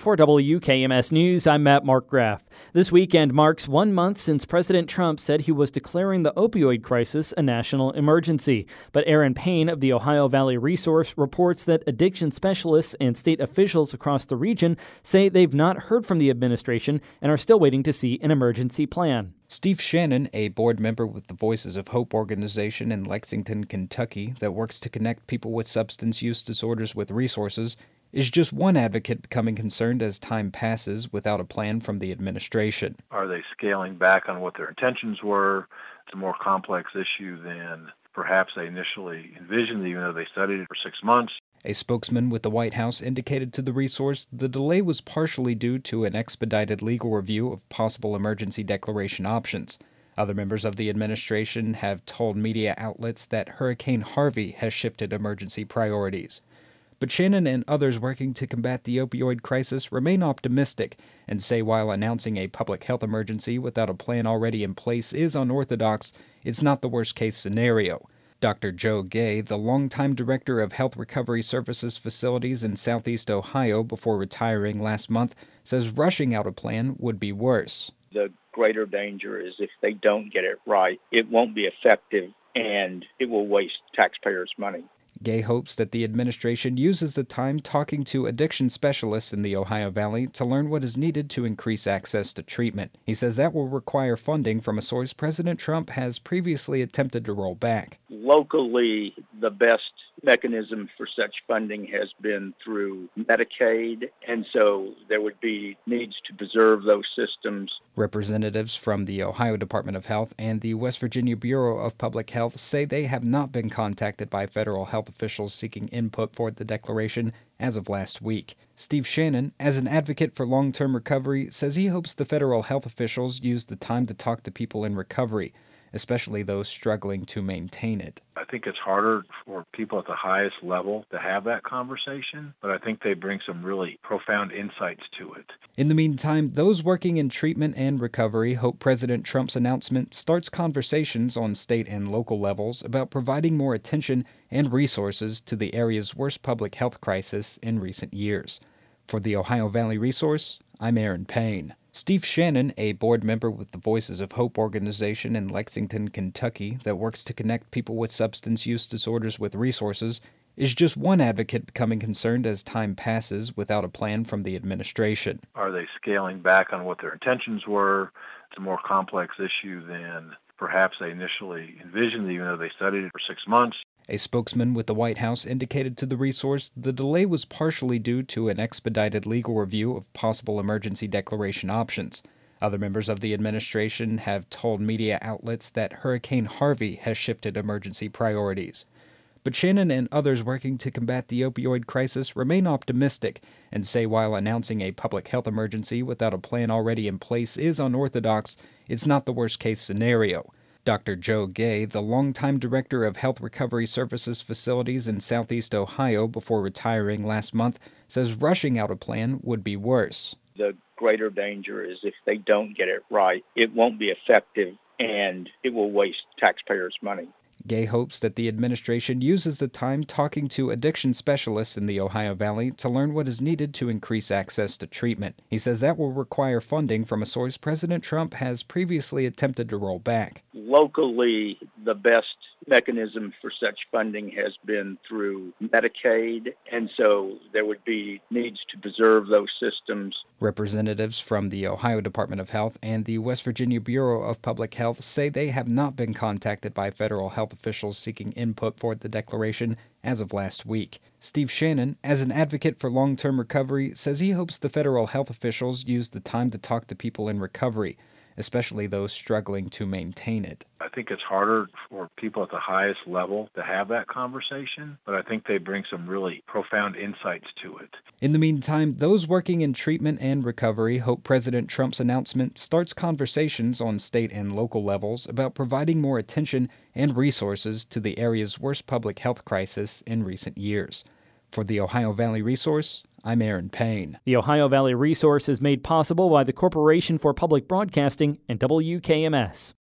For WKMS News, I'm Mark Graff. This weekend marks 1 month since President Trump said he was declaring the opioid crisis a national emergency. But Aaron Payne of the Ohio Valley Resource reports that addiction specialists and state officials across the region say they've not heard from the administration and are still waiting to see an emergency plan. Steve Shannon, a board member with the Voices of Hope organization in Lexington, Kentucky, that works to connect people with substance use disorders with resources, is just one advocate becoming concerned as time passes without a plan from the administration. Are they scaling back on what their intentions were? It's a more complex issue than perhaps they initially envisioned, even though they studied it for 6 months. A spokesman with the White House indicated to the resource the delay was partially due to an expedited legal review of possible emergency declaration options. Other members of the administration have told media outlets that Hurricane Harvey has shifted emergency priorities. But Shannon and others working to combat the opioid crisis remain optimistic and say while announcing a public health emergency without a plan already in place is unorthodox, it's not the worst-case scenario. Dr. Joe Gay, the longtime director of Health Recovery Services facilities in Southeast Ohio before retiring last month, says rushing out a plan would be worse. The greater danger is if they don't get it right, it won't be effective and it will waste taxpayers' money. Gay hopes that the administration uses the time talking to addiction specialists in the Ohio Valley to learn what is needed to increase access to treatment. He says that will require funding from a source President Trump has previously attempted to roll back. Locally, the best mechanism for such funding has been through Medicaid, and so there would be needs to preserve those systems. Representatives from the Ohio Department of Health and the West Virginia Bureau of Public Health say they have not been contacted by federal health officials seeking input for the declaration as of last week. Steve Shannon, as an advocate for long-term recovery, says he hopes the federal health officials use the time to talk to people in recovery, especially those struggling to maintain it. I think it's harder for people at the highest level to have that conversation, but I think they bring some really profound insights to it. In the meantime, those working in treatment and recovery hope President Trump's announcement starts conversations on state and local levels about providing more attention and resources to the area's worst public health crisis in recent years. For the Ohio Valley Resource, I'm Aaron Payne. Steve Shannon, a board member with the Voices of Hope organization in Lexington, Kentucky, that works to connect people with substance use disorders with resources, is just one advocate becoming concerned as time passes without a plan from the administration. Are they scaling back on what their intentions were? It's a more complex issue than perhaps they initially envisioned, even though they studied it for 6 months. A spokesman with the White House indicated to the resource the delay was partially due to an expedited legal review of possible emergency declaration options. Other members of the administration have told media outlets that Hurricane Harvey has shifted emergency priorities. But Shannon and others working to combat the opioid crisis remain optimistic and say while announcing a public health emergency without a plan already in place is unorthodox, it's not the worst-case scenario. Dr. Joe Gay, the longtime director of Health Recovery Services facilities in Southeast Ohio before retiring last month, says rushing out a plan would be worse. The greater danger is if they don't get it right, it won't be effective and it will waste taxpayers' money. Gay hopes that the administration uses the time talking to addiction specialists in the Ohio Valley to learn what is needed to increase access to treatment. He says that will require funding from a source President Trump has previously attempted to roll back. Locally, the best mechanism for such funding has been through Medicaid, and so there would be needs to preserve those systems. Representatives from the Ohio Department of Health and the West Virginia Bureau of Public Health say they have not been contacted by federal health officials seeking input for the declaration as of last week. Steve Shannon, as an advocate for long-term recovery, says he hopes the federal health officials use the time to talk to people in recovery, especially those struggling to maintain it. I think it's harder for people at the highest level to have that conversation, but I think they bring some really profound insights to it. In the meantime, those working in treatment and recovery hope President Trump's announcement starts conversations on state and local levels about providing more attention and resources to the area's worst public health crisis in recent years. For the Ohio Valley Resource, I'm Aaron Payne. The Ohio Valley Resource is made possible by the Corporation for Public Broadcasting and WKMS.